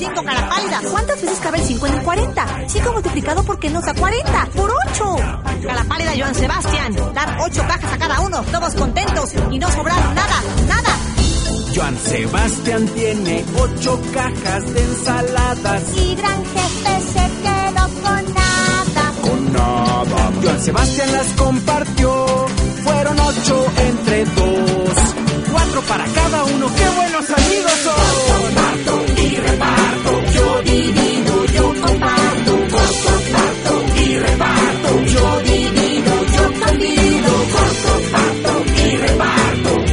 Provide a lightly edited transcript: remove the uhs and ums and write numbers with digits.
5 cara pálida. ¿Cuántas veces cabe el 5 en el 40? 5 multiplicado por qué nos da 40. ¡Por 8! Cara pálida, Joan Sebastián. Dar 8 cajas a cada uno, todos contentos y no sobraron nada. Joan Sebastián tiene 8 cajas de ensaladas. Y gran jefe se quedó con nada. Con nada. Joan Sebastián las comparte